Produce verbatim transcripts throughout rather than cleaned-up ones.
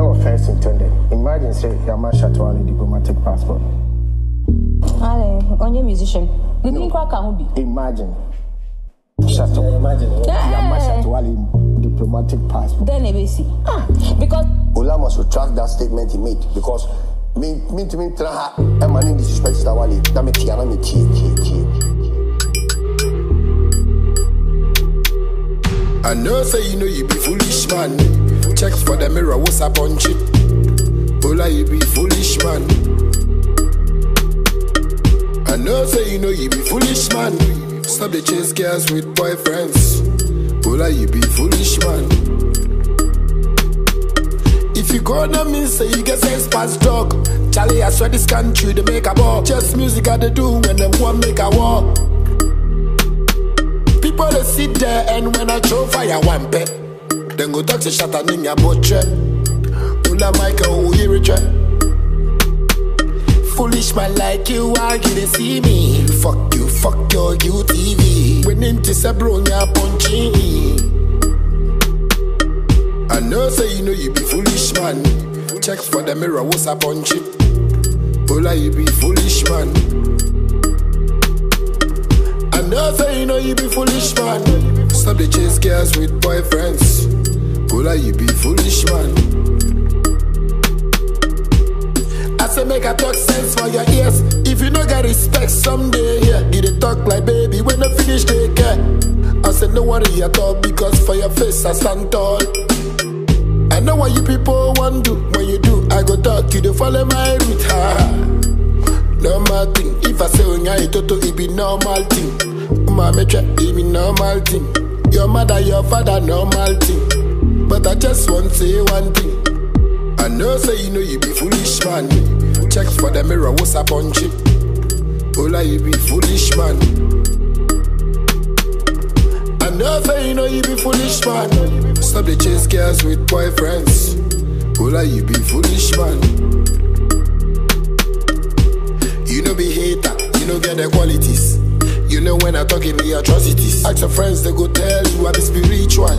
No offense intended. Imagine, say, Yama Shatwale diplomatic passport. Ale, on your musician. You think what can be? Imagine. Shatwale. Imagine. Yama Shatwale diplomatic passport. Then A B C. Ah, because Ola must retract that statement he made because me, me to me, traha, I'm an disrespect Shatwale. That me Tiana me tea, tea, tea. I know say you know you be foolish man. Check for the mirror, what's up on chip? Ola you be foolish man. I know say you know you be foolish man. Stop the chase girls with boyfriends. Ola you be foolish man. If you gonna mean say you get sense past dog. Charlie, I swear this country they make a ball. Just music I they do when them want make a war. People they sit there and when I throw fire one pet, then go talk to Shatan in your boat. Ula Michael who hear it. Foolish man like you, I get to see me. Fuck you, fuck your U T V. When into Sabronia punching. I know say you know you be foolish man. Check for the mirror, what's up on chip? Ula you be foolish man. I know say you know you be foolish man. Stop the chase girls with boyfriends. Ola you be foolish man. I say make a talk sense for your ears. If you no get respect someday, yeah, you dey talk like baby when I finish they care. I say no worry at all because for your face I stand tall. I know what you people want do. When you do, I go talk, you dey follow my route. Ha. Normal thing. If I say unya itoto, it be normal thing. Mama try, it be normal thing. Your mother, your father, normal thing. But I just want to say one thing. I know say you know you be foolish man. Check for the mirror, what's up on chip? Ola you be foolish man. I know say you know you be foolish man. Stop the chase girls with boyfriends. Ola you be foolish man. You know be hater, you know get the qualities. You know when I talk in the atrocities. Ask your friends, they go tell you I be spiritual.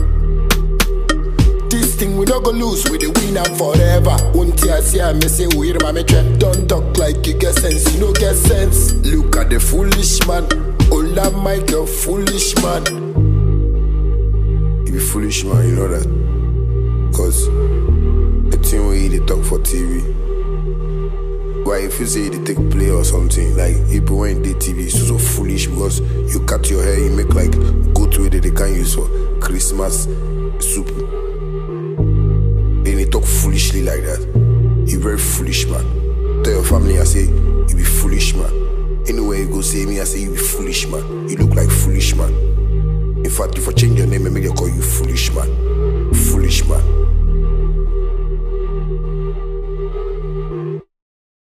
This thing we don't go lose, we the win and forever. Until I see I may say we hear my metre. Don't talk like you get sense, you know get sense. Look at the foolish man. Ola Michael, foolish man. You be foolish man, you know that. Cause the thing we they talk for T V. Why if you say they take play or something, like people when they T V is so foolish because you cut your hair, you make like go to it that they can use for Christmas soup. And they talk foolishly like that. You very foolish man. Tell your family I say you be foolish man. Anywhere you go say me I say you be foolish man. You look like foolish man. In fact, if I change your name and make them call you foolish man. Foolish man.